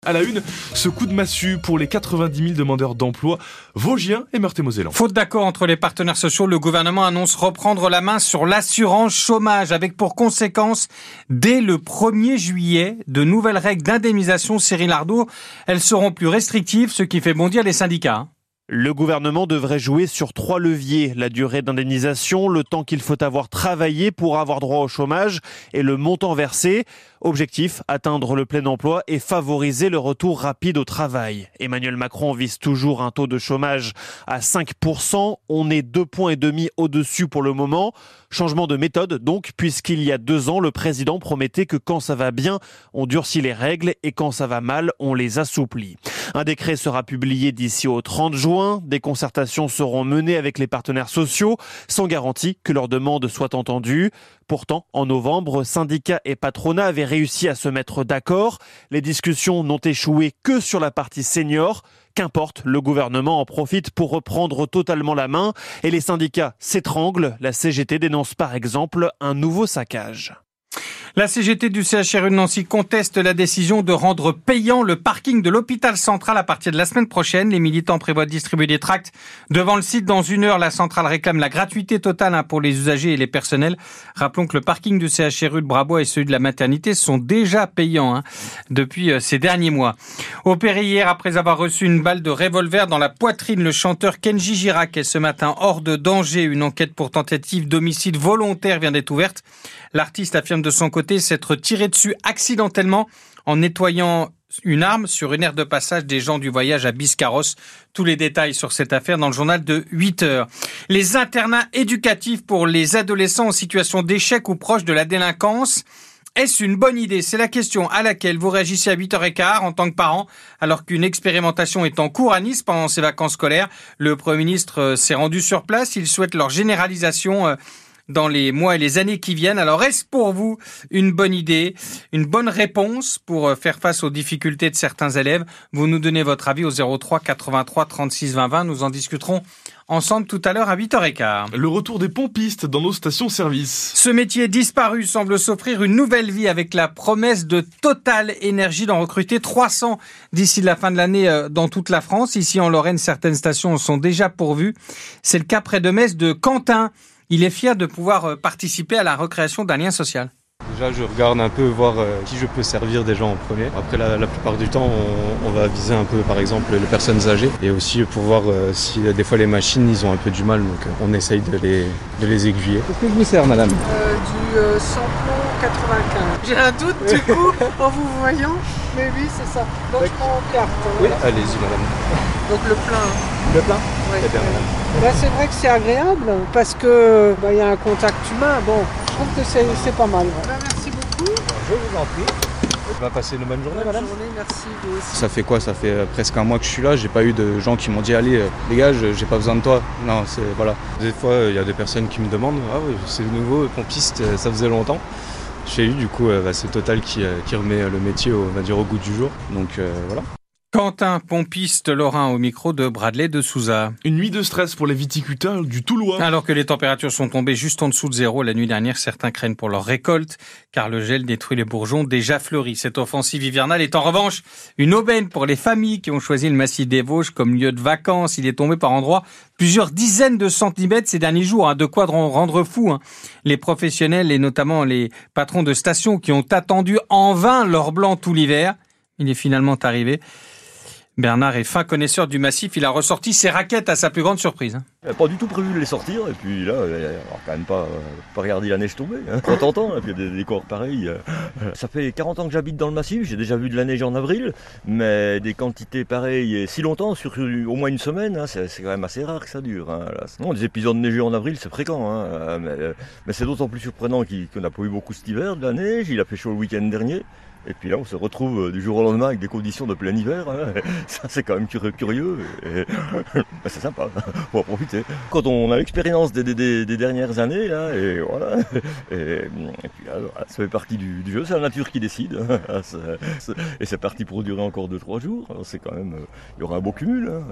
À la une, ce coup de massue pour les 90 000 demandeurs d'emploi vosgiens et meurthe-et-mosellans. Faute d'accord entre les partenaires sociaux, le gouvernement annonce reprendre la main sur l'assurance chômage avec pour conséquence, dès le 1er juillet, de nouvelles règles d'indemnisation. Cyril Ardo, elles seront plus restrictives, ce qui fait bondir les syndicats. Le gouvernement devrait jouer sur 3 leviers, la durée d'indemnisation, le temps qu'il faut avoir travaillé pour avoir droit au chômage et le montant versé. Objectif, atteindre le plein emploi et favoriser le retour rapide au travail. Emmanuel Macron vise toujours un taux de chômage à 5%. On est 2,5 points au-dessus pour le moment. Changement de méthode donc, puisqu'il y a 2 ans, le président promettait que quand ça va bien, on durcit les règles et quand ça va mal, on les assouplit. Un décret sera publié d'ici au 30 juin. Des concertations seront menées avec les partenaires sociaux, sans garantie que leurs demandes soient entendues. Pourtant, en novembre, syndicats et patronat avaient réussi à se mettre d'accord. Les discussions n'ont échoué que sur la partie senior. Qu'importe, le gouvernement en profite pour reprendre totalement la main et les syndicats s'étranglent. La CGT dénonce par exemple un nouveau saccage. La CGT du CHRU de Nancy conteste la décision de rendre payant le parking de l'hôpital central à partir de la semaine prochaine. Les militants prévoient de distribuer des tracts devant le site dans 1 heure. La centrale réclame la gratuité totale pour les usagers et les personnels. Rappelons que le parking du CHRU de Brabois et celui de la maternité sont déjà payants depuis ces derniers mois. Opéré hier après avoir reçu une balle de revolver dans la poitrine, le chanteur Kenji Girac est ce matin hors de danger. Une enquête pour tentative d'homicide volontaire vient d'être ouverte. L'artiste affirme de son côté s'être tiré dessus accidentellement en nettoyant une arme sur une aire de passage des gens du voyage à Biscarrosse. Tous les détails sur cette affaire dans le journal de 8 heures. Les internats éducatifs pour les adolescents en situation d'échec ou proche de la délinquance. Est-ce une bonne idée? C'est la question à laquelle vous réagissez à 8h15 en tant que parent, alors qu'une expérimentation est en cours à Nice pendant ces vacances scolaires. Le Premier ministre s'est rendu sur place. Il souhaite leur généralisation dans les mois et les années qui viennent. Alors, est-ce pour vous une bonne idée, une bonne réponse pour faire face aux difficultés de certains élèves? Vous nous donnez votre avis au 03 83 36 20 20. Nous en discuterons ensemble tout à l'heure à 8h15. Le retour des pompistes dans nos stations-service. Ce métier disparu semble s'offrir une nouvelle vie avec la promesse de Total Énergie d'en recruter 300 d'ici la fin de l'année dans toute la France. Ici en Lorraine, certaines stations sont déjà pourvues. C'est le cas près de Metz de Quentin. Il est fier de pouvoir participer à la recréation d'un lien social. Déjà, je regarde un peu voir qui je peux servir déjà en premier. Après, la plupart du temps, on va viser un peu, par exemple, les personnes âgées. Et aussi pour voir si des fois les machines, ils ont un peu du mal. Donc, on essaye de les aiguiller. Qu'est-ce que je vous sers, madame? Du samplon 95. J'ai un doute du coup en vous voyant, mais oui, c'est ça. Donc, je prends en carte. Oui, allez-y, madame. Donc, le plein. Le plein? Oui. Eh bien, madame. Là, c'est vrai que c'est agréable parce que y a un contact humain. Bon, je trouve que c'est pas mal. Merci beaucoup. Je vous en prie. On va passer une bonne journée, madame. Bonne journée, merci. Vous aussi. Ça fait quoi? Ça fait presque un mois que je suis là. J'ai pas eu de gens qui m'ont dit allez, dégage, j'ai pas besoin de toi. Non, c'est voilà. Des fois, il y a des personnes qui me demandent ah oui, c'est nouveau, pompiste, ça faisait longtemps. Chez lui, du coup, c'est Total qui remet le métier au goût du jour. Donc voilà. Quentin, pompiste lorrain au micro de Bradley de Souza. Une nuit de stress pour les viticulteurs du Toulois. Alors que les températures sont tombées juste en dessous de 0 la nuit dernière, certains craignent pour leur récolte, car le gel détruit les bourgeons déjà fleuris. Cette offensive hivernale est en revanche une aubaine pour les familles qui ont choisi le massif des Vosges comme lieu de vacances. Il est tombé par endroits plusieurs dizaines de centimètres ces derniers jours, de quoi rendre fou les professionnels et notamment les patrons de stations qui ont attendu en vain leur blanc tout l'hiver. Il est finalement arrivé. Bernard est fin connaisseur du massif, il a ressorti ses raquettes à sa plus grande surprise. Il n'a pas du tout prévu de les sortir, et puis là, il n'a quand même pas regardé la neige tomber. 30 ans, et puis il y a des décors pareils. Ça fait 40 ans que j'habite dans le massif, j'ai déjà vu de la neige en avril, mais des quantités pareilles et si longtemps, sur au moins une semaine, c'est quand même assez rare que ça dure. Non, des épisodes neigeux en avril, c'est fréquent, mais c'est d'autant plus surprenant qu'on n'a pas eu beaucoup cet hiver de la neige, il a fait chaud le week-end dernier. Et puis là, on se retrouve du jour au lendemain avec des conditions de plein hiver. Ça, c'est quand même curieux. Et c'est sympa. On va profiter. Quand on a l'expérience des dernières années, là, et voilà. Et puis là, voilà, ça fait partie du jeu. C'est la nature qui décide. Et c'est parti pour durer encore 2-3 jours. Alors c'est quand même, il y aura un beau cumul.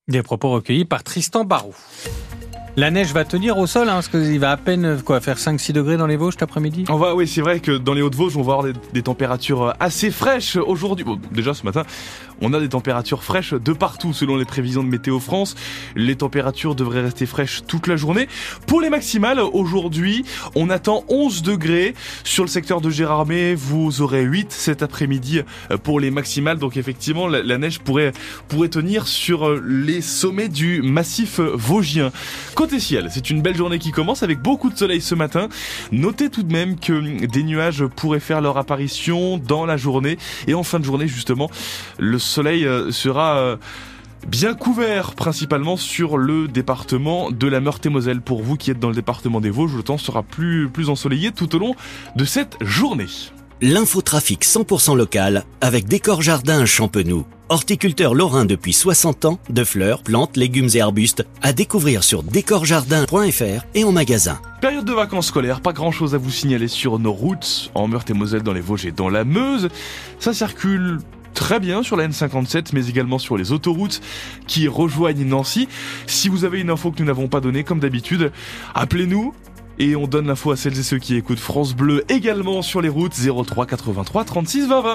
Des propos recueillis par Tristan Barou. La neige va tenir au sol, parce qu'il va à peine faire 5-6 degrés dans les Vosges cet après-midi. Oui, c'est vrai que dans les Hauts-de-Vosges, on va avoir des températures assez fraîches aujourd'hui. Bon, déjà ce matin, on a des températures fraîches de partout selon les prévisions de Météo France. Les températures devraient rester fraîches toute la journée. Pour les maximales, aujourd'hui, on attend 11 degrés. Sur le secteur de Gérardmer, vous aurez 8 cet après-midi pour les maximales. Donc effectivement, la neige pourrait tenir sur les sommets du massif vosgien. Côté ciel, c'est une belle journée qui commence avec beaucoup de soleil ce matin. Notez tout de même que des nuages pourraient faire leur apparition dans la journée. Et en fin de journée, justement, le soleil sera bien couvert, principalement sur le département de la Meurthe-et-Moselle. Pour vous qui êtes dans le département des Vosges, le temps sera plus ensoleillé tout au long de cette journée. L'infotrafic 100% local avec Décor Jardin Champenoux. Horticulteur lorrain depuis 60 ans, de fleurs, plantes, légumes et arbustes à découvrir sur décorjardin.fr et en magasin. Période de vacances scolaires, pas grand chose à vous signaler sur nos routes, en Meurthe-et-Moselle, dans les Vosges et dans la Meuse. Ça circule très bien sur la N57, mais également sur les autoroutes qui rejoignent Nancy. Si vous avez une info que nous n'avons pas donnée, comme d'habitude, appelez-nous. Et on donne l'info à celles et ceux qui écoutent France Bleu également sur les routes 03 83 36 20 20.